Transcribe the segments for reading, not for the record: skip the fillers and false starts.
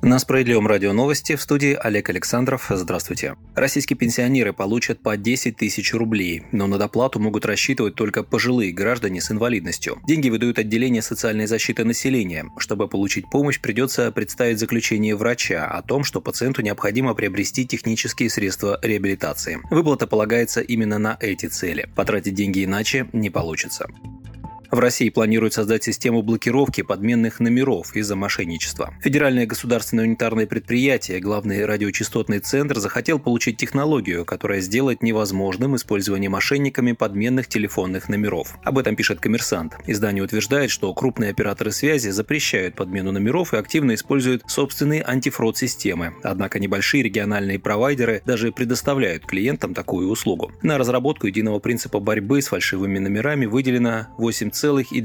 На Справедливом радио новости, в студии Олег Александров. Здравствуйте. Российские пенсионеры получат по 10 тысяч рублей, но на доплату могут рассчитывать только пожилые граждане с инвалидностью. Деньги выдают отделение социальной защиты населения. Чтобы получить помощь, придется представить заключение врача о том, что пациенту необходимо приобрести технические средства реабилитации. Выплата полагается именно на эти цели. Потратить деньги иначе не получится. В России планируют создать систему блокировки подменных номеров из-за мошенничества. Федеральное государственное унитарное предприятие, главный радиочастотный центр, захотел получить технологию, которая сделает невозможным использование мошенниками подменных телефонных номеров. Об этом пишет «Коммерсант». Издание утверждает, что крупные операторы связи запрещают подмену номеров и активно используют собственные антифрод-системы. Однако небольшие региональные провайдеры даже предоставляют клиентам такую услугу. На разработку единого принципа борьбы с фальшивыми номерами выделено 8,2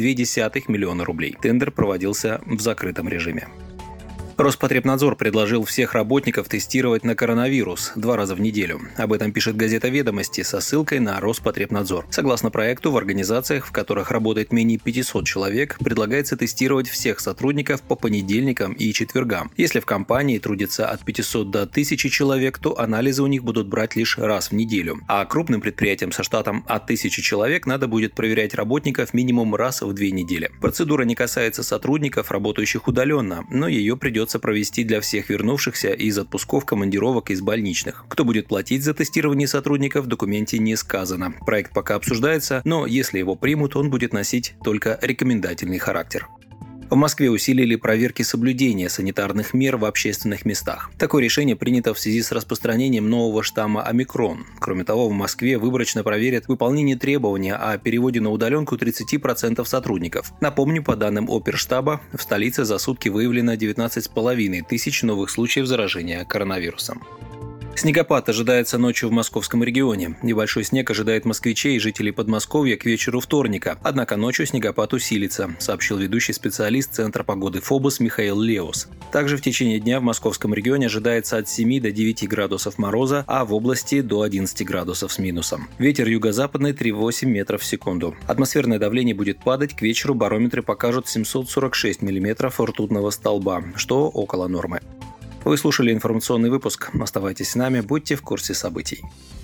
миллиона рублей. Тендер проводился в закрытом режиме. Роспотребнадзор предложил всех работников тестировать на коронавирус 2 раза в неделю. Об этом пишет газета «Ведомости» со ссылкой на Роспотребнадзор. Согласно проекту, в организациях, в которых работает менее 500 человек, предлагается тестировать всех сотрудников по понедельникам и четвергам. Если в компании трудится от 500 до 1000 человек, то анализы у них будут брать лишь раз в неделю. А крупным предприятиям со штатом от 1000 человек надо будет проверять работников минимум раз в 2 недели. Процедура не касается сотрудников, работающих удаленно, но ее придется провести для всех вернувшихся из отпусков, командировок и из больничных. Кто будет платить за тестирование сотрудников, в документе не сказано. Проект пока обсуждается, но если его примут, он будет носить только рекомендательный характер. В Москве усилили проверки соблюдения санитарных мер в общественных местах. Такое решение принято в связи с распространением нового штамма омикрон. Кроме того, в Москве выборочно проверят выполнение требования о переводе на удаленку 30% сотрудников. Напомню, по данным Оперштаба, в столице за сутки выявлено 19,5 тысяч новых случаев заражения коронавирусом. Снегопад ожидается ночью в московском регионе. Небольшой снег ожидает москвичей и жителей Подмосковья к вечеру вторника. Однако ночью снегопад усилится, сообщил ведущий специалист Центра погоды ФОБОС Михаил Леус. Также в течение дня в московском регионе ожидается от 7 до 9 градусов мороза, а в области до 11 градусов с минусом. Ветер юго-западный 3,8 метров в секунду. Атмосферное давление будет падать, к вечеру барометры покажут 746 миллиметров ртутного столба, что около нормы. Вы слушали информационный выпуск. Оставайтесь с нами, будьте в курсе событий.